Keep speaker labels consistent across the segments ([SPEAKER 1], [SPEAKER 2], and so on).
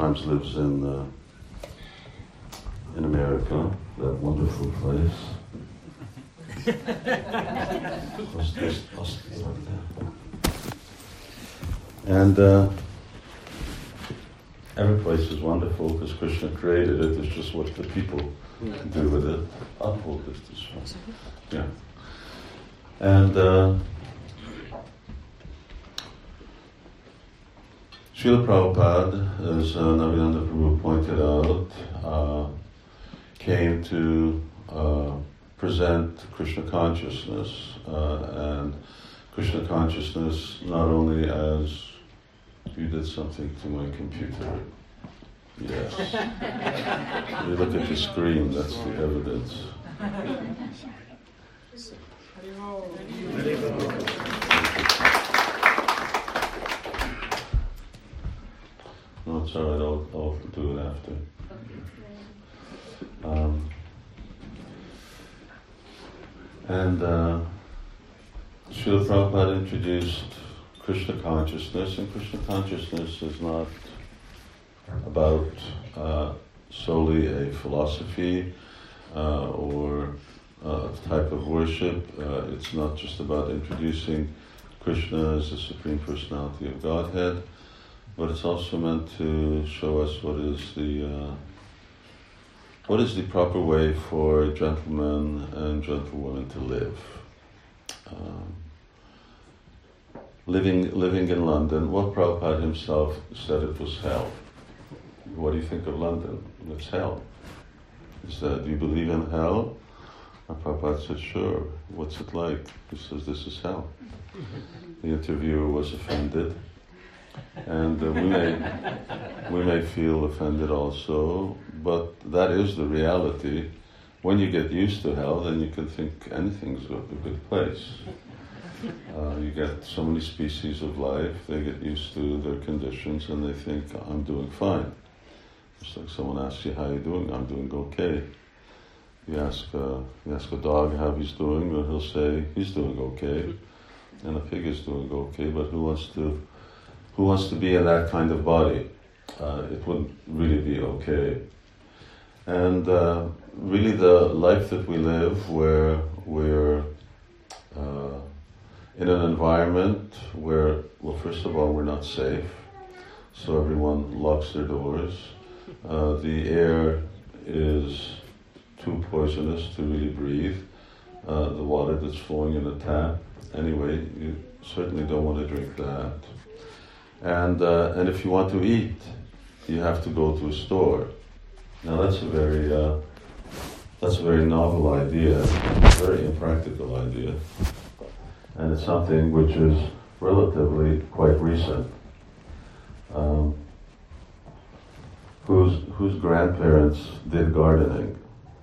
[SPEAKER 1] sometimes lives in America, that wonderful place. And every place is wonderful because Krishna created it. It's just what the people do with it. I'll hold this one. Yeah. And Srila Prabhupada, as Navinanda Prabhu pointed out, came to present Krishna consciousness, and Krishna consciousness not only as you did something to my computer. Yes. You look at the screen, that's the evidence. No, it's all right, I'll do it after. Srila Prabhupada introduced Krishna consciousness, and Krishna consciousness is not about solely a philosophy or a type of worship. It's not just about introducing Krishna as the Supreme Personality of Godhead, but it's also meant to show us what is the proper way for gentlemen and gentlewomen to live. Living in London, well, Prabhupada himself said it was hell. What do you think of London? It's hell. He said, do you believe in hell? And Prabhupada said, sure. What's it like? He says, this is hell. The interviewer was offended. And we may feel offended also, but that is the reality. When you get used to hell, then you can think anything's a good place. You get so many species of life, they get used to their conditions and they think, I'm doing fine. It's like someone asks you, how are you doing? I'm doing okay. You ask a dog how he's doing, or he'll say, he's doing okay. And a pig is doing okay, but who wants to be in that kind of body? It wouldn't really be okay. And really the life that we live, where we're in an environment where, well, first of all, we're not safe, so everyone locks their doors. The air is too poisonous to really breathe. The water that's flowing in the tap, anyway, you certainly don't want to drink that. And if you want to eat, you have to go to a store. Now that's a very novel idea, a very impractical idea, and it's something which is relatively quite recent. Whose grandparents did gardening?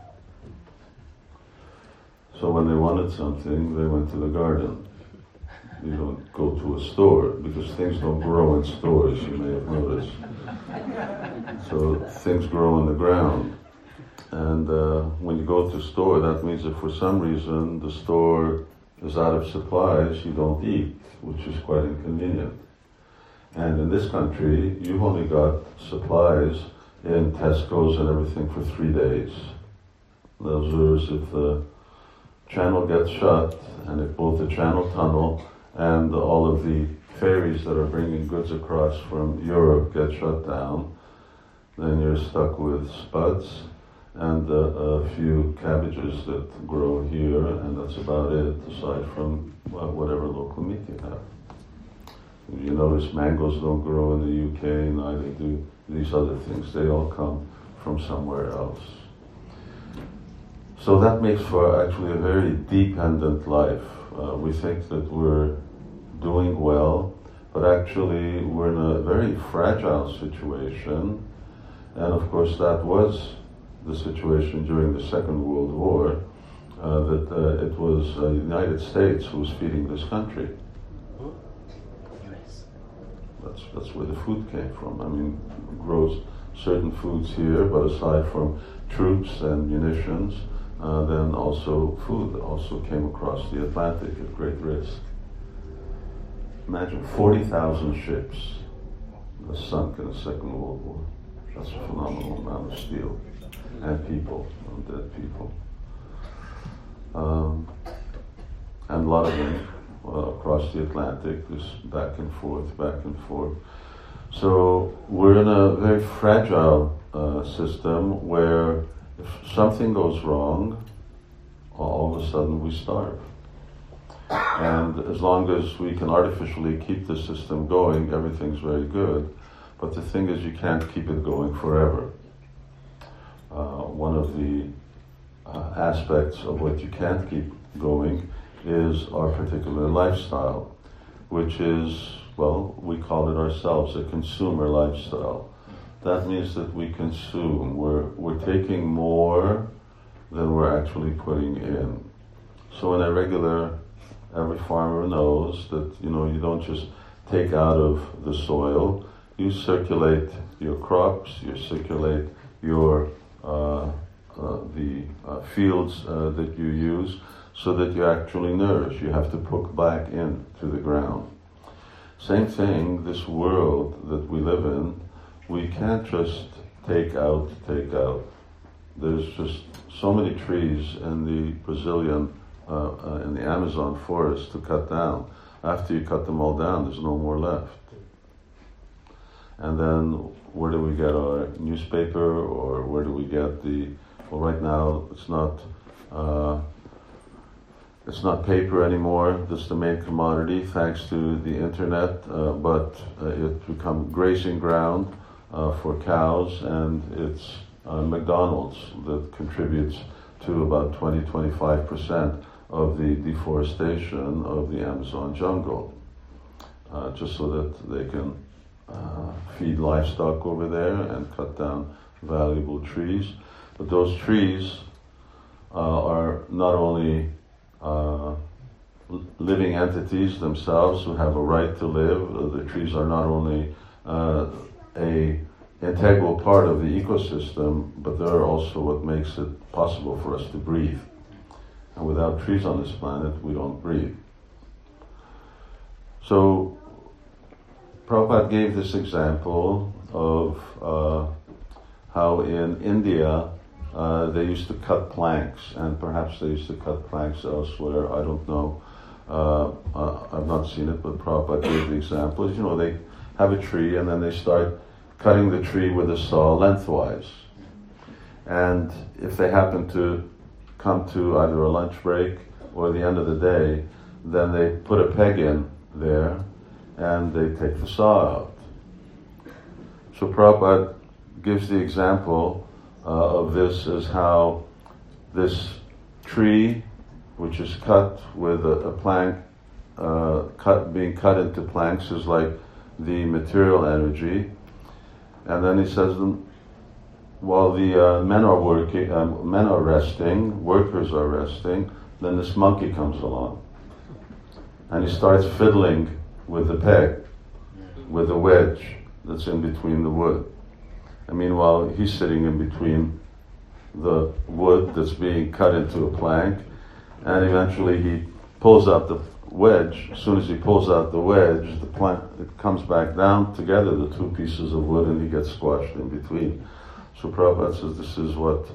[SPEAKER 1] So when they wanted something, they went to the garden. You don't go to a store, because things don't grow in stores, you may have noticed. So things grow in the ground. And when you go to a store, that means if for some reason the store is out of supplies, you don't eat, which is quite inconvenient. And in this country, you've only got supplies in Tesco's and everything for 3 days. Those are, if the channel gets shut, and if both the channel tunnel and all of the ferries that are bringing goods across from Europe get shut down, then you're stuck with spuds and a few cabbages that grow here, and that's about it, aside from whatever local meat you have. You notice mangoes don't grow in the UK, neither do these other things. They all come from somewhere else. So that makes for actually a very dependent life. We think that we're doing well, but actually we're in a very fragile situation. And of course that was the situation during the Second World War, that it was the United States who was feeding this country. That's where the food came from. I mean, it grows certain foods here, but aside from troops and munitions, then also food also came across the Atlantic at great risk. Imagine 40,000 ships sunk in the Second World War. That's a phenomenal amount of steel. And people, dead people. And a lot of them across the Atlantic, just back and forth, back and forth. So we're in a very fragile system where if something goes wrong, all of a sudden we starve. And as long as we can artificially keep the system going, everything's very good. But the thing is, you can't keep it going forever. One of the aspects of what you can't keep going is our particular lifestyle, which is, well, we call it ourselves a consumer lifestyle. That means that we consume. We're taking more than we're actually putting in. So every farmer knows that, you don't just take out of the soil. You circulate your crops, you circulate your fields that you use, so that you actually nourish. You have to put back into the ground. Same thing, this world that we live in, we can't just take out. There's just so many trees in the Brazilian, in the Amazon forest to cut down. After you cut them all down, there's no more left. And then where do we get our newspaper, or where do we get well, right now it's not paper anymore. That's the main commodity, thanks to the internet, but it's become grazing ground for cows, and it's McDonald's that contributes to about 20-25% of the deforestation of the Amazon jungle, just so that they can feed livestock over there and cut down valuable trees. But those trees are not only living entities themselves who have a right to live. The trees are not only a integral part of the ecosystem, but they're also what makes it possible for us to breathe. And without trees on this planet, we don't breathe. So Prabhupada gave this example of how in India they used to cut planks, and perhaps they used to cut planks elsewhere, I don't know. I've not seen it, but Prabhupada gave the example. They have a tree and then they start cutting the tree with a saw lengthwise. And if they happen to come to either a lunch break or the end of the day, then they put a peg in there and they take the saw out. So Prabhupada gives the example of this as how this tree, which is cut with a plank, being cut into planks, is like the material energy. And then he says, while the men are working, men are resting, workers are resting, then this monkey comes along. And he starts fiddling with the peg, with the wedge that's in between the wood. And meanwhile, he's sitting in between the wood that's being cut into a plank, and eventually he pulls out the wedge. As soon as he pulls out the wedge, the plank, it comes back down together, the two pieces of wood, and he gets squashed in between. So Prabhupada says this is what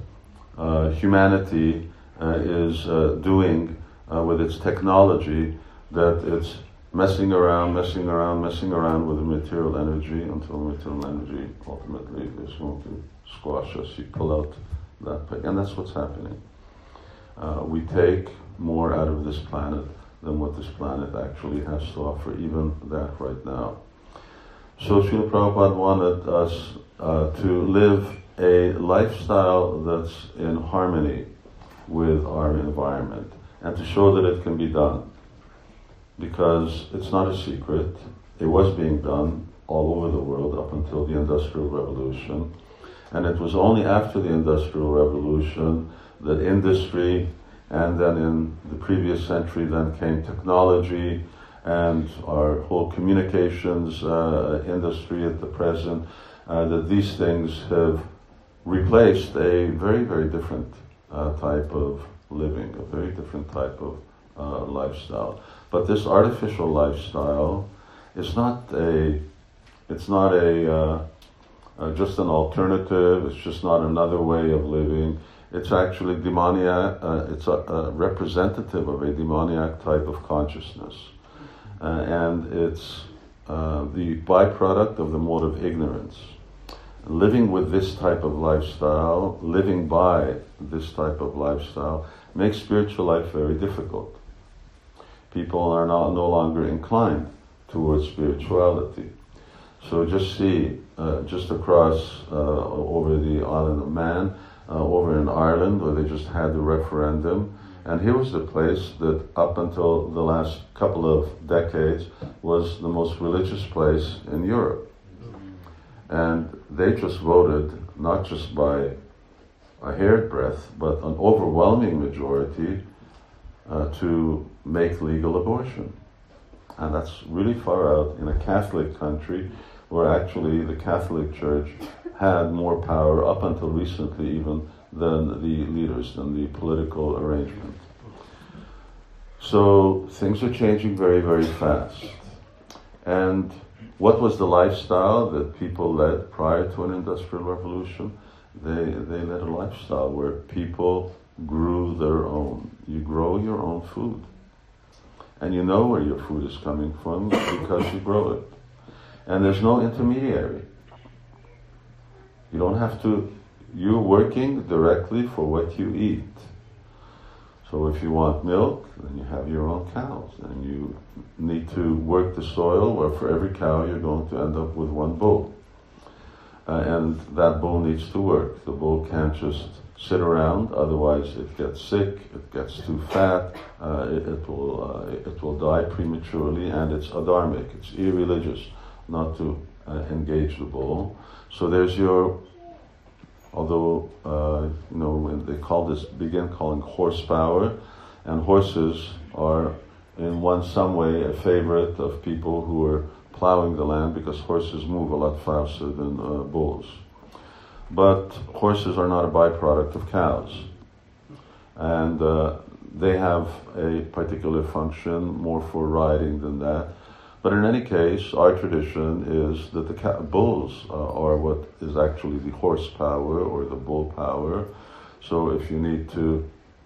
[SPEAKER 1] humanity is doing with its technology, that it's messing around with the material energy until material energy ultimately is going to squash us. You pull out that peg, and that's what's happening. We take more out of this planet than what this planet actually has to offer, even that right now. So Srila Prabhupada wanted us to live a lifestyle that's in harmony with our environment, and to show that it can be done. Because it's not a secret, it was being done all over the world up until the Industrial Revolution. And it was only after the Industrial Revolution that industry, and then in the previous century then came technology, and our whole communications industry at the present, that these things have replaced a very, very different type of living, a very different type of lifestyle. But this artificial lifestyle is not a just an alternative. It's just not another way of living. It's actually demoniac. It's a representative of a demoniac type of consciousness, and it's the byproduct of the mode of ignorance. Living with this type of lifestyle, living by this type of lifestyle, makes spiritual life very difficult. People are no longer inclined towards spirituality. So just see, just across over the island of Man, over in Ireland, where they just had the referendum, and here was the place that up until the last couple of decades was the most religious place in Europe. And they just voted, not just by a hair's breadth, but an overwhelming majority to make legal abortion. And that's really far out in a Catholic country where actually the Catholic Church had more power up until recently even than the leaders, than the political arrangement. So things are changing very, very fast. And what was the lifestyle that people led prior to an industrial revolution? They led a lifestyle where people grew their own. You grow your own food. And you know where your food is coming from because you grow it. And there's no intermediary. You don't have to, you're working directly for what you eat. So if you want milk, then you have your own cows. And you need to work the soil where for every cow you're going to end up with one bull. And that bull needs to work. The bull can't just sit around, otherwise it gets sick, it gets too fat, it will die prematurely, and it's adharmic, it's irreligious not to engage the bull. So there's your, although when they begin calling horsepower, and horses are in some way a favorite of people who are plowing the land because horses move a lot faster than bulls. But horses are not a byproduct of cows, and they have a particular function more for riding than that. But in any case, our tradition is that the bulls are what is actually the horsepower or the bull power. So if you need to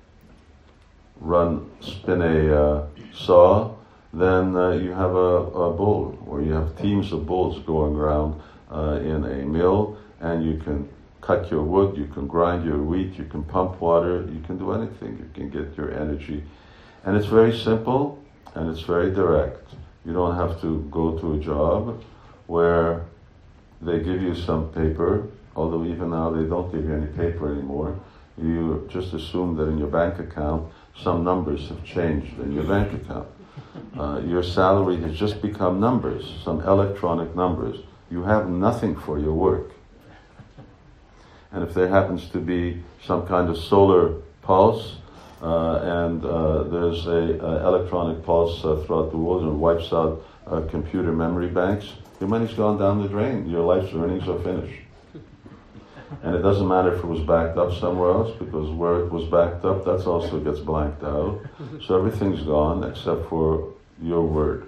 [SPEAKER 1] spin a saw, then you have a bull, or you have teams of bulls going around in a mill, and you can cut your wood, you can grind your wheat, you can pump water, you can do anything, you can get your energy. And it's very simple, and it's very direct. You don't have to go to a job where they give you some paper, although even now they don't give you any paper anymore. You just assume that in your bank account, some numbers have changed in your bank account. Your salary has just become numbers, some electronic numbers. You have nothing for your work. And if there happens to be some kind of solar pulse, and there's a electronic pulse throughout the world and wipes out computer memory banks, your money's gone down the drain. Your life's earnings are finished. And it doesn't matter if it was backed up somewhere else, because where it was backed up, that also gets blanked out. So everything's gone except for your word.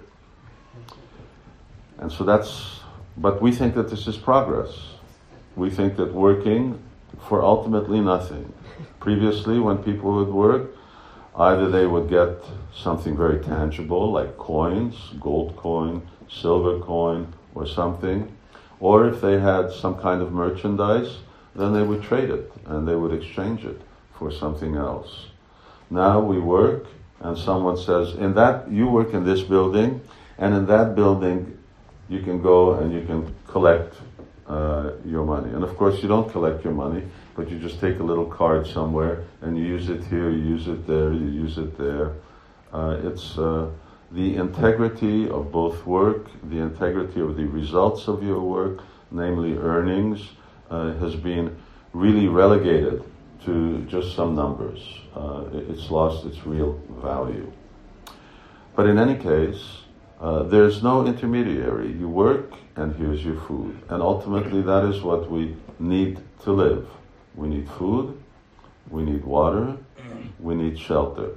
[SPEAKER 1] And so but we think that this is progress. We think that working for ultimately nothing. Previously, when people would work, either they would get something very tangible, like coins, gold coin, silver coin, or something, or if they had some kind of merchandise, then they would trade it, and they would exchange it for something else. Now we work, and someone says, you work in this building, and in that building you can go and you can collect your money. And of course you don't collect your money, but you just take a little card somewhere and you use it here, you use it there, you use it there. It's the integrity of both work, the integrity of the results of your work, namely earnings, has been really relegated to just some numbers. It's lost its real value. But in any case, there's no intermediary. You work, and here's your food. And ultimately, that is what we need to live. We need food, we need water, we need shelter.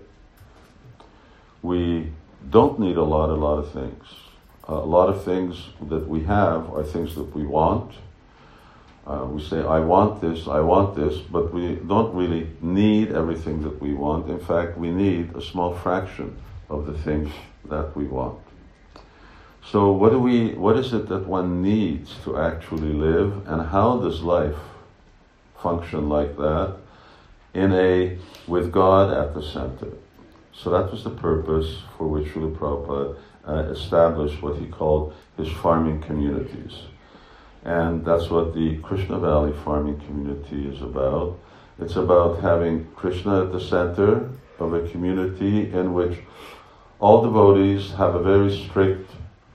[SPEAKER 1] We don't need a lot of things. A lot of things that we have are things that we want. We say, I want this, but we don't really need everything that we want. In fact, we need a small fraction of the things that we want. So what is it that one needs to actually live, and how does life function like that with God at the center? So that was the purpose for which Srila Prabhupada established what he called his farming communities. And that's what the Krishna Valley farming community is about. It's about having Krishna at the center of a community in which all devotees have a very strict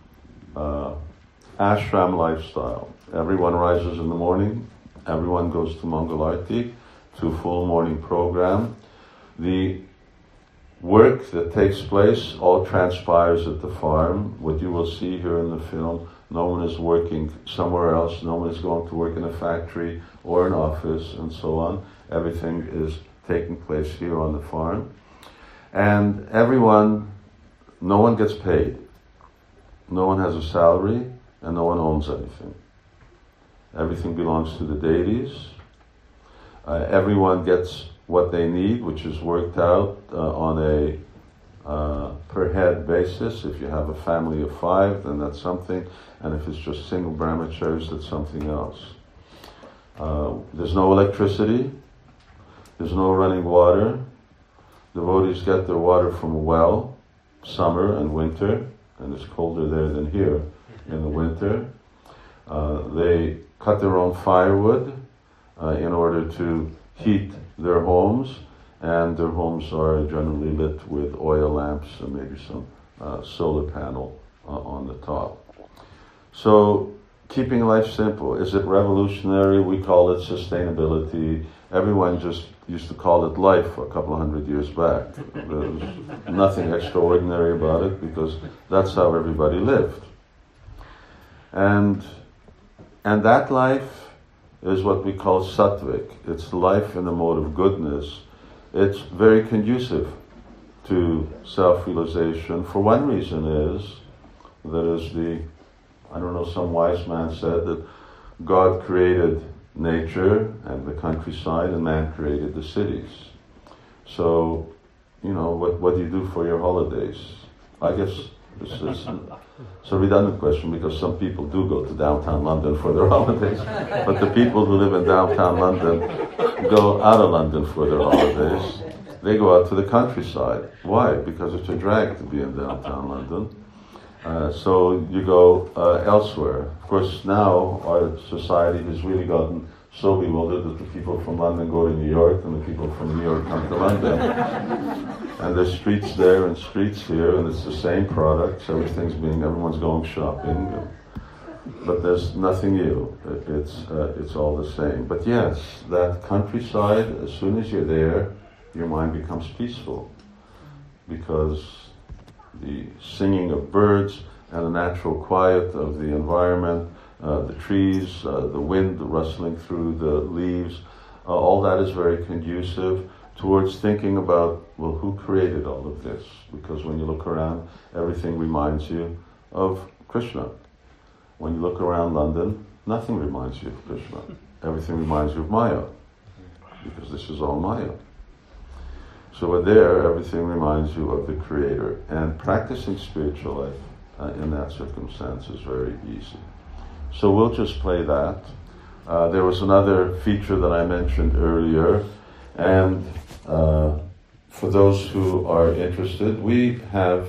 [SPEAKER 1] ashram lifestyle. Everyone rises in the morning, everyone goes to Mangalarti, to a full morning program. The work that takes place all transpires at the farm. What you will see here in the film, no one is working somewhere else, no one is going to work in a factory or an office and so on. Everything is taking place here on the farm. And no one gets paid. No one has a salary and no one owns anything. Everything belongs to the deities. Everyone gets what they need, which is worked out on a per head basis. If you have a family of 5, then that's something, and if it's just single brahmacharis, that's something else. There's no electricity, there's no running water. Devotees get their water from a well, summer and winter, and it's colder there than here in the winter. They cut their own firewood in order to heat their homes, and their homes are generally lit with oil lamps and maybe some solar panel on the top. So, keeping life simple. Is it revolutionary? We call it sustainability. Everyone just used to call it life a couple of 100 years back. There was nothing extraordinary about it because that's how everybody lived. And that life is what we call sattvic. It's life in the mode of goodness. It's very conducive to self-realization. For one reason some wise man said that God created nature and the countryside and man created the cities. So, what do you do for your holidays? I guess it's a redundant question because some people do go to downtown London for their holidays, but the people who live in downtown London go out of London for their holidays. They go out to the countryside. Why? Because it's a drag to be in downtown London. So you go elsewhere. Of course, now our society has really gotten so bewildered that the people from London go to New York and the people from New York come to London. And there's streets there and streets here, and it's the same products. Everyone's going shopping, but there's nothing new. It's all the same. But yes, that countryside, as soon as you're there, your mind becomes peaceful, because the singing of birds and the natural quiet of the environment, the trees, the wind rustling through the leaves, all that is very conducive towards thinking about, well, who created all of this? Because when you look around, everything reminds you of Krishna. When you look around London, nothing reminds you of Krishna. Everything reminds you of Maya, because this is all Maya. So there, everything reminds you of the Creator. And practicing spiritual life in that circumstance is very easy. So we'll just play that. There was another feature that I mentioned earlier, and for those who are interested, we have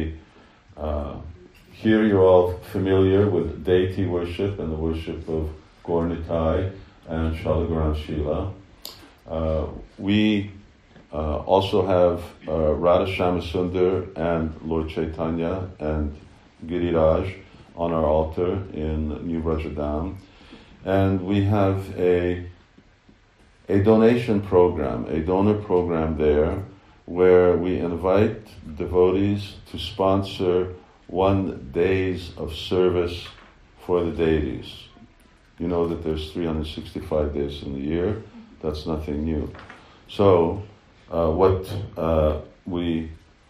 [SPEAKER 1] here you're all familiar with deity worship and the worship of Gaur Nitai and Shalagram Shila. We also have Radha Shyamasundar and Lord Chaitanya and Giriraj on our altar in New Vrajadam. And we have a donation program, a donor program there, where we invite devotees to sponsor 1 day of service for the deities. You know that there's 365 days in the year. That's nothing new. So what we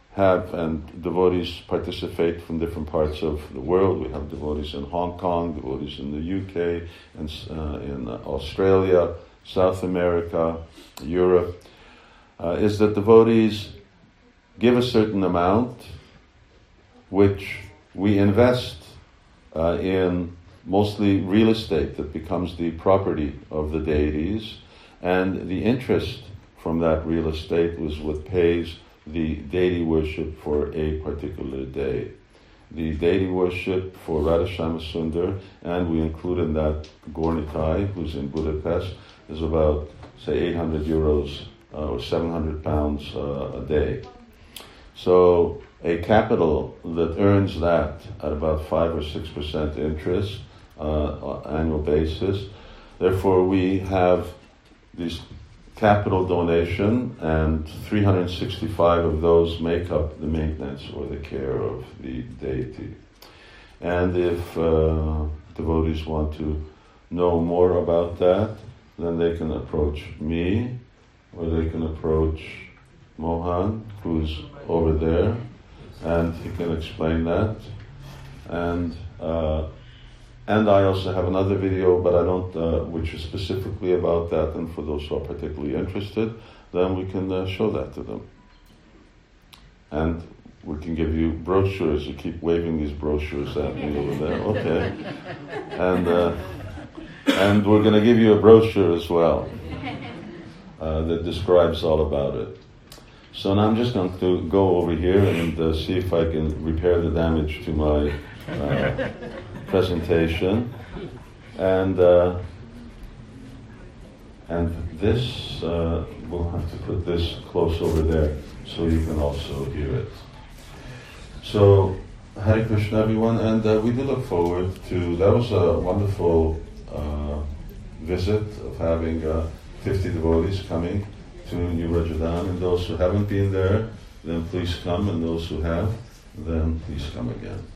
[SPEAKER 1] and devotees participate from different parts of the world. We have devotees in Hong Kong, devotees in the UK, and in Australia, South America, Europe, is that devotees give a certain amount which we invest in mostly real estate that becomes the property of the deities, and the interest from that real estate was what pays the deity worship for a particular day. The deity worship for Radhashama Sundar, and we include in that Gornikai, who's in Budapest, is about, say, 800 euros or 700 pounds a day. So a capital that earns that at about 5 or 6% interest on an annual basis. Therefore, we have these capital donation, and 365 of those make up the maintenance or the care of the deity. And if devotees want to know more about that, then they can approach me, or they can approach Mohan, who's over there, and he can explain that. And I also have another video, but I don't, which is specifically about that, and for those who are particularly interested, then we can show that to them. And we can give you brochures. You keep waving these brochures at me over there. Okay. And we're going to give you a brochure as well that describes all about it. So now I'm just going to go over here and see if I can repair the damage to my presentation, and this we'll have to put this close over there so you can also hear it. So Hare Krishna, everyone, and we do look forward to, that was a wonderful visit of having 50 devotees coming to New Rajadhan, and those who haven't been there, then please come, and those who have, then please come again.